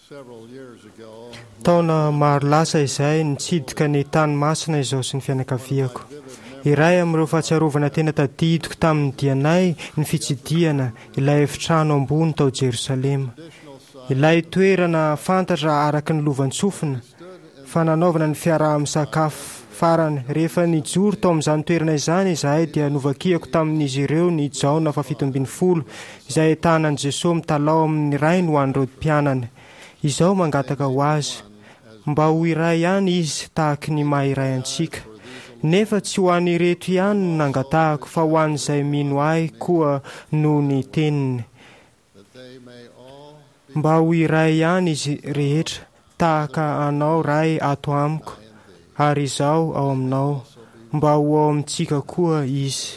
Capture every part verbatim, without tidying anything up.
taona maro lasa izay nitsidika ny tany masina izao sy ny fianakaviako. Iray amin'ireo fahatsiarovana tena tadidiko tamin'ny dianay ny fitsidiana ilay efitrano ambony tao Jerosalema. Ilay toerana fantatra araka ny lovantsofina fananaovana ny fiaraha-misakafo farany. Rehefa nijoro tao amin'izany toerana izany izahay dia novakiako tamin'izy ireo ny jaona fa fito ambin'ny folo izay ahitana Jesosy mitalao amin'ny rainy ho an'ireo mpianany. Izao mangataka ho azy mba ho iray ihany izy tahaka ny maha iray antsika. Nefa tsy ho an'ny reto ihany no nangatahako fa ho an'izay mino ahy koa no ny teniny, mba ho iray ihany izy rehetra tahaka anao ray ato amiko ary izao ao aminao, mba ho ao amintsika koa izy.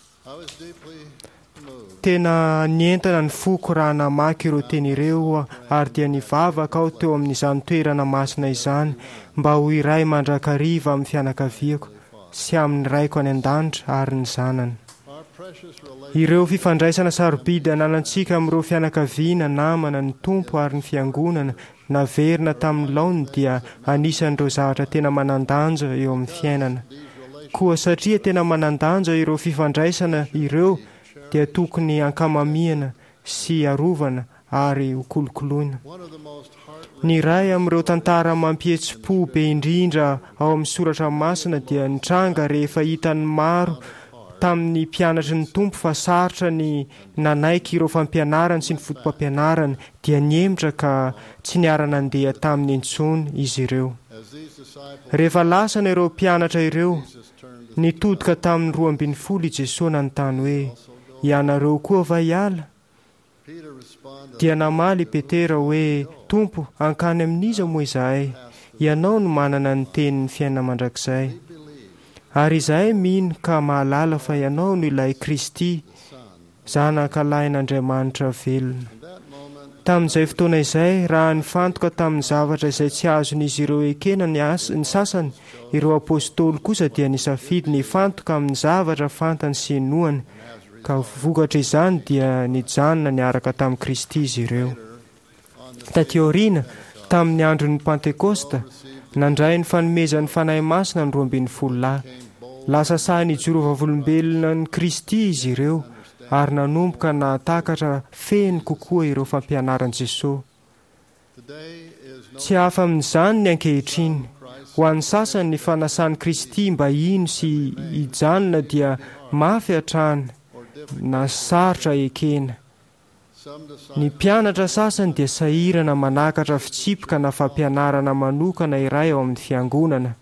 Tena nientana ny foko raha namaky ireo teny ireo ary dia nivavaka aho teo amin'izany toerana masina izany mba ho iray mandrakariva amin'ny fianakaviako sy amin'ny raiko any an-danitra ary ny zanany. Ireo fifandraisana sarobidy ananantsika amin'ireo fianakaviana, namana, ny tompo ary ny fiangonana naverina tamin'ny laony dia anisan'ireo zavatra tena manan-danja eo amin'ny fiainana. Koa satria tena manan-danja ireo fifandraisana ireo dia tokony ankamamiana sy arovana ary ho kolokoloina. Ny ray amin'ireo tantara mampihetsi-po be indrindra ao amin'ny soratra masina dia nitranga rehefa hitany maro tamin'ny mpianatry ny tompo fa sarotra ny nanaiky ireo fampianarany sy ny fotom-pampianarany dia niemitra ka tsy niara-nandeha tamin'ny intsony izy ireo. Rehefa lasana ireo mpianatra ireo nitodika tamin'ny roa ambin'ny folo i Jesosy nanontany hoe, ianareo koa va hiala? Dia namaly Petera hoe, Tompo, ankany amin'iza moa izahay? Ianao no manana ny tenin'ny fiainana mandrakizay. Ary izahay mino ka mahalala fa ianao no ilay Kristy, zanaka lahin'Andriamanitra velona. Tamin'izay fotoana izay, raha nifantoka tamin'ny zavatra izay tsy azon'izy ireo ekena ny, ny sasany, ireo apôstôly kosa dia nisafidy nifantoka amin'ny zavatra fantany sy noany, ka vokatra izany dia nijanona niaraka tamin'i Kristy izy ireo. Taty aoriana, tamin'ny andron'ny Pentekosta, nandray ny fanomezan'ny fanahy masina ny roa ambin'ny folo lahy. Lasa sahy nijoro vavolombelona ny Kristy izy ireo, ary nanomboka natakatra feny kokoa ireo fampianaran Jesosy. Tsy hafa amin'izany ny ankehitriny. Ho an'ny sasany ny fanasan'ny Kristy mba ino sy hijanona dia mafy hatrany na sarotra ekena. Ny mpianatra sasany dia sahirana manakatra fitsipika na fampianarana manokana iray ao amin'ny fiangonana.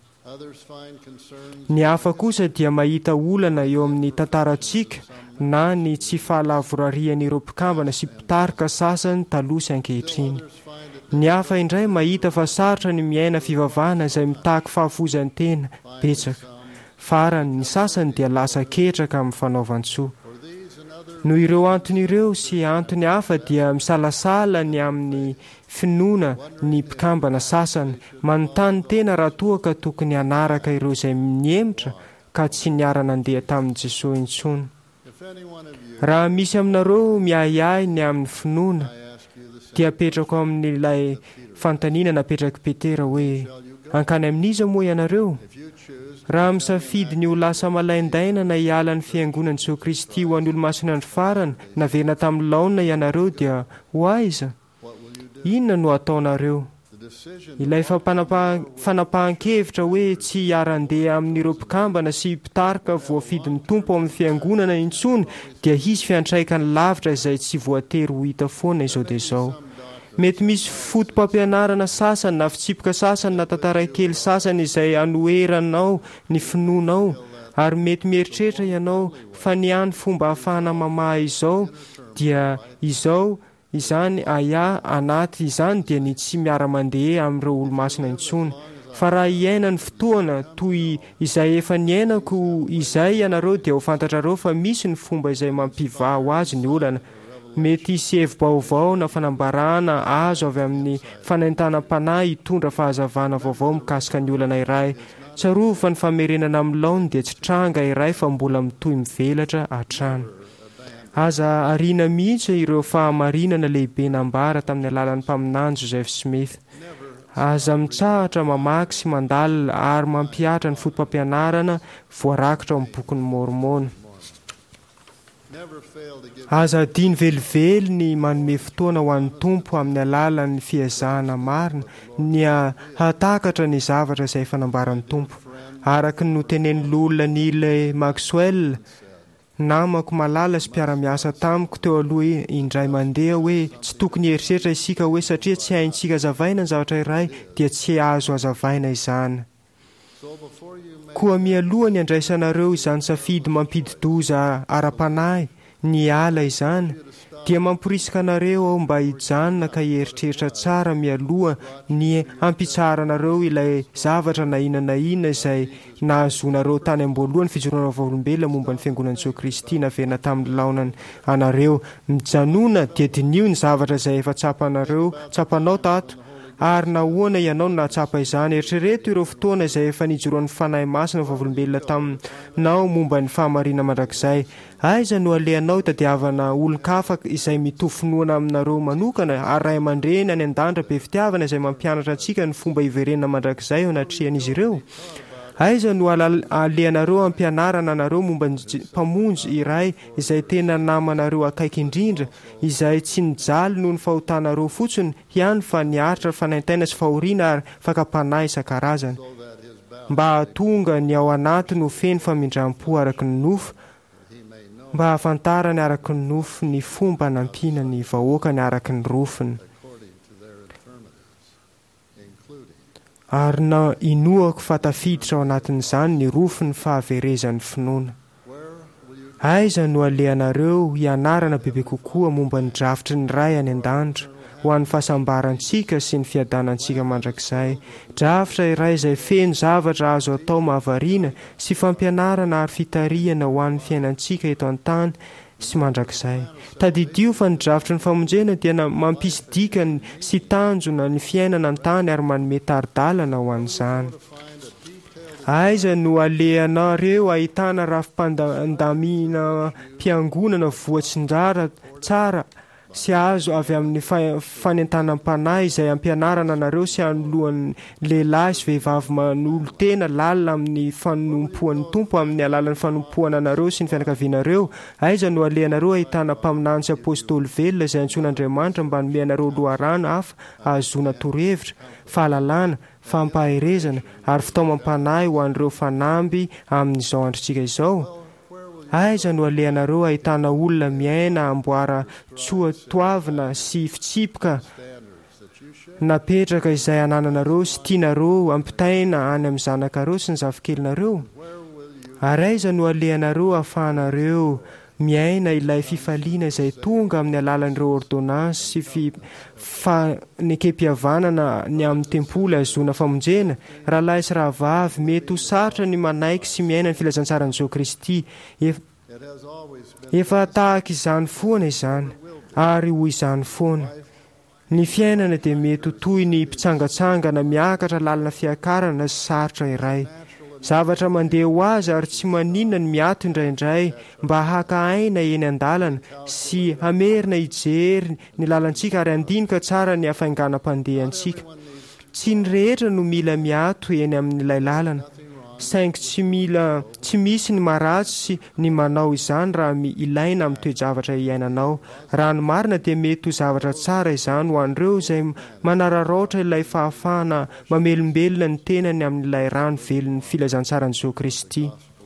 Ny hafa kosa dia mahita olana eo amin'ny tantarantsika na ny tsy fahalavorarian'ireo mpikambana sy mpitarika sasany taloha sy ankehitriny. Ny hafa indray mahita fa sarotra ny miaina fivavahana izay mitaky fahavozan'ny tena betsaka. Farany ny sasany dia lasa ketraka amin'ny fanaovan-tsoa. No ireo antony ireo sy antony hafa dia misalasala ny amin'ny finoana ny mpikambana sasany, manontany tena raha toa ka tokony hanaraka ireo izay niemitra ka tsy niara-nandeha tamin'i Jesosy intsony. Raha misy aminareo miahiahy ny amin'ny finoana, dia apetrako amin'ilay fantaniana napetraky Petera hoe, ankany amin'iza moa ianareo? Raha misafidy ny ho lasa malaindaina na hiala ny fiangonan'i Jesosy Kristy ho an'ny olo-masina ny farany, naverina tamin'ny laona ianareo dia ho aiza? Inona no ataonareo? Ilay fanapahan-kevitra hoe tsy hiara-ndeha amin'ireo mpikambana sy mpitarika voafidin'ny tompo amin'ny fiangonana intsony dia hisy fiantraikany lavitra izay tsy voatery ho hita foana izao dia izao. Mety misy fotom-pampianarana sasany na fitsipika sasany na tantara kely sasany izay anoheranao ny finoanao, ary mety mieritreritra ianao fa ny any fomba ahafahana mamaha izao dia izao izany aya anaty izany dia ny tsy miara-mandeha amin'ireo olo-masina intsony. Fa raha iaina ny fotoana toy izay efa niainako izay ianareo dia ho fantatrareo fa misy ny fomba izay mampivaha ho azy ny olana. Mety hisy hevi-baovao na fanambarana azo avy amin'ny fanaintanam-panahy hitondra fahazavana vaovao mikasika ny olana iray. Tsaroa fa ny famerenana amin'ny laony dia tsy tranga iray fa mbola mitohy mivelatra hatrany. aza ariana mihitsy ireo fahamarinana lehibe nambara tamin'ny alalan'ny mpaminany Joseph Smith. Aza mitsahatra mamaky sy mandalina ary mampiatra ny fotom-pampianarana voarakitra amin'ny bokin'ny Mormona. Aza diany velively ny manome fotoana ho an'ny tompo amin'ny alalan'ny fiazahana marina ny hatakatra ny zavatra izay fanambaran'ny tompo. Araka ny notenen'ny olona Neil Maxwell, namako malala sy mpiara-miasa tamiko teo aloha indray mandeha hoe tsy tokony heritreritra isika hoe satria tsy haintsika hazavaina ny zavatra iray dia tsy azo hazavaina izany. Koa mialoha ny andraisanareo izany safidy mampidi-doza ara-panahy ny ala izany dia mampirisika anareo ao mba hijanona ka heritreritra tsara mialoha ny ampitsaharanareo ilay zavatra na inona na inona izay nahazonareo tany am-boalohany fijoroana vaolombelona momba ny fiangonan'i Jesoa Kristy naverina tamin'ny laonany anareo. Mijanona dia dinio ny zavatra izay efa tsapanareo tsapanao tato ary nahoana ianao no nahatsapa izany. Eritrereto ireo fotoana izay efa nijoroan'ny fanahy masina vaolombelona taminao momba ny fahamarinana mandrakizay. Aiza no alehanao hitadiavana olon-kafa izay mitovy finoana aminareo manokana ary ray aman-dreny any an-danitra be fitiavana izay mampianatra antsika ny fomba hiverenana mandrakizay eo anatrihan'izy ireo? Aiza no alehanareo ampianarana anareo momba ny mpamonjy iray izay tena namanareo akaiky indrindra, izay tsy nijaly noho ny fahotanareo fotsiny ihany fa niaritra fanaintaina sy fahoriana ary fakapanahy isan-karazany, mba hahatonga ny ao anatiny ho feno famindram-po araka ny nofo, mba hahafantarany araka ny nofo ny fomba nampiana ny vahoaka ny araka ny rofiny. Ary na inoako fatafiditra ao anatin'izany ny rofiny fahaverezan'ny finoana. Aiza no alehanareo hianarana bebe kokoa momba ny drafitry ny ray any an-danitra ho an'ny fahasambarantsika sy ny fiadanantsika mandrakizay. Drafitra iray izay feno zavatra azo atao mahavariana sy fampianarana ary fitarihana ho an'ny fiainantsika eto an-tany sy mandrakizay. Tadidio fa ny drafitry ny famonjena dia mampisy dikany sy tanjona ny fiainana an-tany ary manome taridalana ho an'izany. Aiza no alehanareo ahitana rafim-pandamina mpiangonana voatsindrara tsara sy azo avy amin'ny fanentanam-panahy izay ampianarana anareo sy anolohan'ny lehilahy sy vehivavy manolo tena lalina amin'ny fanompoan'ny tompo amin'ny alalan'ny fanompoana anareo sy ny fianakavianareo. Aiza no alehanareo ahitana mpaminany sy apôstôly velona izay antsoin'Andriamanitra mba hanome anareo loharano hafa ahazona torohevitra, fahalalana, fampaherezana ary fitaomam-panahy ho an'ireo fanamby amin'izao androntsika izao. Aiza no alehanareo ahitana olona miaina amboara tsoatoavina sy fitsipika napetraka izay anananareo sy tianareo ampitaina any amin'ny zanakareo sy ny zavikelinareo? Ary aiza no alehanareo ahafahanareo miaina ilay fifaliana izay tonga amin'ny alalan'ireo ordonnansy sy fanekem-pihavanana ny amin'ny tempoly azona famonjena? Rahalahy sy rahavavy mety ho sarotra ny manaiky sy miaina ny filazantsaran'i Jesoa Kristy. Efa tahaka izany foana izany ary ho izany foana. Ny fiainana dia mety ho toy ny mpitsangatsangana miakatra lalina fiakarana sy sarotra iray. Zavatra mandeha ho azy ary tsy maninona ny miato indraindray mba haka aina eny an-dalana sy hamerina hijery ny lalantsika ary andinika tsara ny hafainganam-pandehantsika. Tsy ny rehetra no mila miato eny amin'ilay lalana, saingy tsy mila tsy misy ny maratsy ny manao izany raha ilaina amin'ny toe-javatra iainanao. Raha ny marina dia mety ho zavatra tsara izany ho an'ireo izay manararaotra ilay fahafahana mamelombelona ny tenany amin'ilay rano velon'ny filazantsaran'i Jesoa Kristy.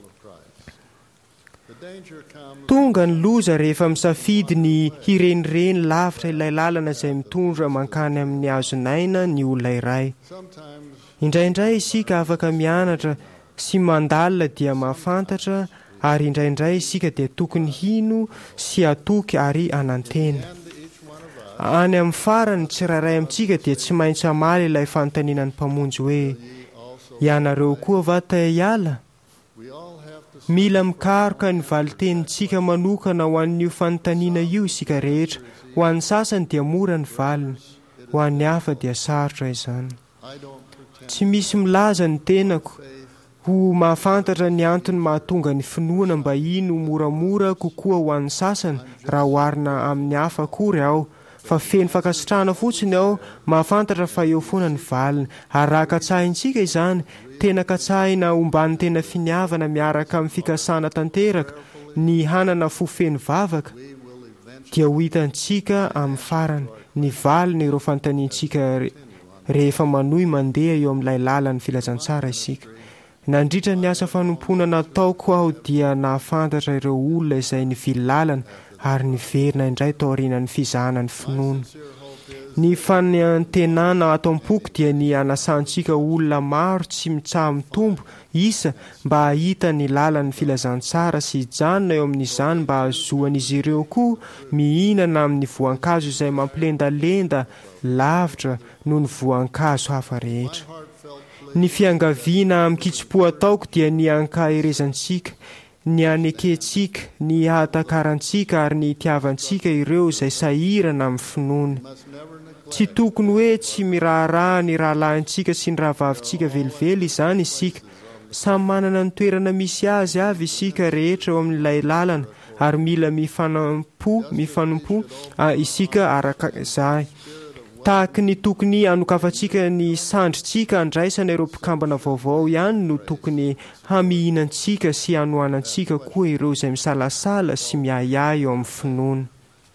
Tonga ny loza rehefa misafidy ny hirenireny lavitra ilay lalana izay mitondra mankany amin'ny hazonaina ny olona iray. Indraindray isika afaka mianatra sy mandalina dia mahafantatra ary indraindray isika dia tokony hino sy atoky ary anantena. Any amin'ny farany tsirairay amintsika dia tsy maintsy hamaly ilay fanontaniana ny mpamonjy hoe: ianareo koa va te hiala? Mila mikaroka ny valitentsika manokana ho an'io fanontaniana io isika rehetra. Ho an'ny sasany dia mora ny valiny, ho an'ny hafa dia sarotra izany. Tsy misy milaza ny tenako ho mahafantatra ny antony mahatonga ny finoana mba iny ho moramora kokoa ho an'ny sasany raha hoarina amin'ny hafa akory aho, fa feno fankasitrahana fotsiny aho mahafantatra fa eo foana ny valina ary raha katsahintsika izany tena katsahina ombany tena finiavana miaraka amin'ny fikasana tanteraka ny hanana fofeno vavaka dia ho hitantsika amin'ny farany ny valina ireo fanontaniantsika rehefa manohy mandeha eo amin'ilay lalany filazantsara isika. Nandritra ny asa fanompona nataoko aho dia nahafantatra ireo olona izay nivily lalana ary niverina indray tao aorianan'ny fizahanany finoana. Ny fanantenana ato am-poko dia ny anasantsika olona maro tsy mitsaha mitombo isa mba hahita ny lalan'ny filazantsara sy hijanona eo amin'izany mba hahazoan'izy ireo koa mihinana amin'ny voankazo izay mampilendalenda lavitra noho ny voankazo hafa rehetra. Ny fiangaviana mikitsopo ataoko dia ny ankaherezantsika, ny anekentsika, ny hahatakarantsika ary ny itiavantsika ireo izay sahirana amin'ny finoana. Tsy tokony hoe tsy miraharaha ny rahalahintsika sy ny rahavavintsika velively izany isika. Samy manana ny toerana misy azy avy isika rehetra eo amin'ilay lalana ary mila mifanampo mifanompo isika araka izay. Tahaka ny tokony anokafantsika ny sandrintsika andraisana ireo mpikambana vaovao ihany no tokony hamihinantsika sy hanohanantsika koa ireo izay misalasala sy miahiahy eo amin'ny finoana.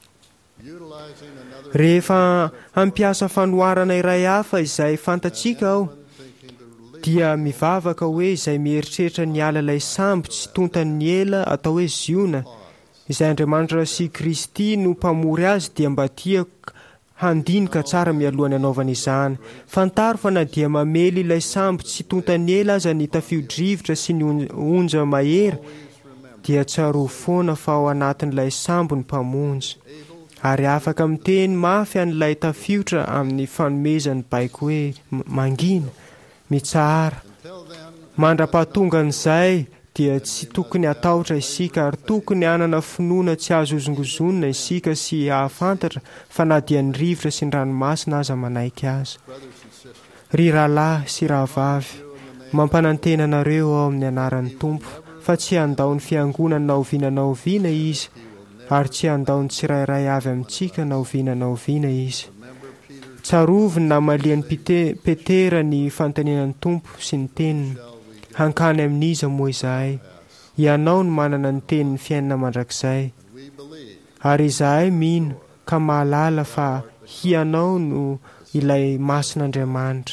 Rehefa hampiasa fanoharana iray hafa izay fantatsika aho dia mivavaka hoe izay mieritreritra ny alalay sambo tsy tontany ela atao hoe ziona izay Andriamanitra sy Kristy no mpamory azy dia mba tiako handinika tsara mialohany anaovana izany. Fantaro fa na dia mamely ilay sambo tsy tontany ela aza ny tafio-drivotra sy ny onja mahery dia tsaro foana fa ao anatin'ilay sambo ny mpamonjy ary afaka miteny mafy an'ilay tafiotra amin'ny fanomezany baiko hoe mangina mitsahara. Mandra-pahatongan'izay dia tsy tokony atahotra isika ary tokony hanana finoana tsy azo ozongozonina isika sy hahafantatra fa na dia ny rivotra sy ny ranomasina aza manaiky azy. Ry rahalahy sy rahavavy, mampanantena anareo ao amin'ny anaran'ny Tompo fa tsy handao ny fiangonana na oviana na oviana izy ary tsy handao ny tsirairay avy amintsika na oviana na oviana izy. Tsaroviny na malian'ny Petera ny fanontanianan'ny Tompo sy ny teniny. Hankany amin'iza moa izahay? Ianao no manana ny tenin'ny fiainana mandrakizay. Ary izahay mino ka mahalala fa hianao no ilay masin'Andriamanitra.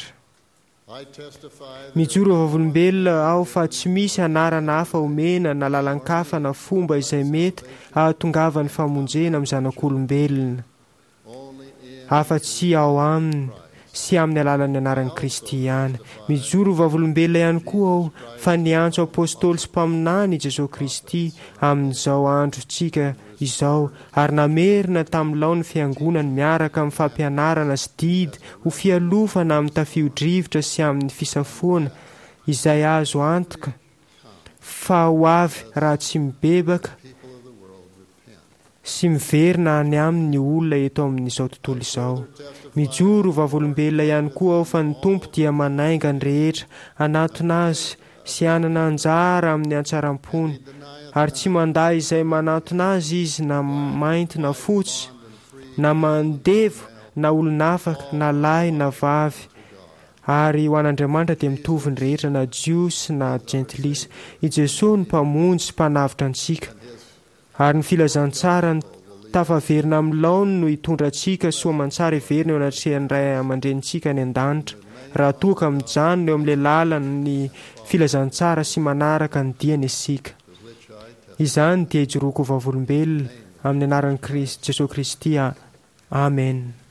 Mijoro vavolombelona aho fa tsy misy anarana hafa omena na lalan-kafa na fomba izay mety ahatongava ny famonjena amin'ny zanak'olombelona afa-tsy ao aminy sy amin'ny alalan'ny anaran'i Kristy ihany. Mijoro vavolombelona ihany koa aho fa niantso apôstôly sy mpaminany i Jesosy Kristy amin'izao androntsika izao ary namerina tamin'ilao ny fiangonany miaraka amin'ny fampianarana sy didy ho fialofana amin'ny tafio-drivotra sy amin'ny fisafoana izay azo antoka fa ho avy raha tsy mibebaka sy miverina any amin'ny olona eto amin'izao tontolo izao. Mijoro vavolombelona ihany koa aho fa ny Tompo dia manainga ny rehetra anatona azy sy anana anjara amin'ny antsaram-pony ary tsy manday izay manatona azy izy na mainty na fotsy na mandevo na olonafaka na lahy na vavy ary ho an'Andriamanitra dia mitovy ny rehetra na jiosy na jentilisa. I Jesosy ny mpamonjy sy mpanavitra antsika ary ny filazantsara ny tafaverina amin'ny laony no hitondra antsika soamantsara hiverina eo anatrehan'ny ray aman-drenitsika any an-danitra raha toa ka mijanona eo amin'ilay lalana ny filazantsara sy manaraka ny diany isika. Izany dia ijoroako vavolombelona amin'ny anaran'i Kristy Jesosy Kristy. Amen.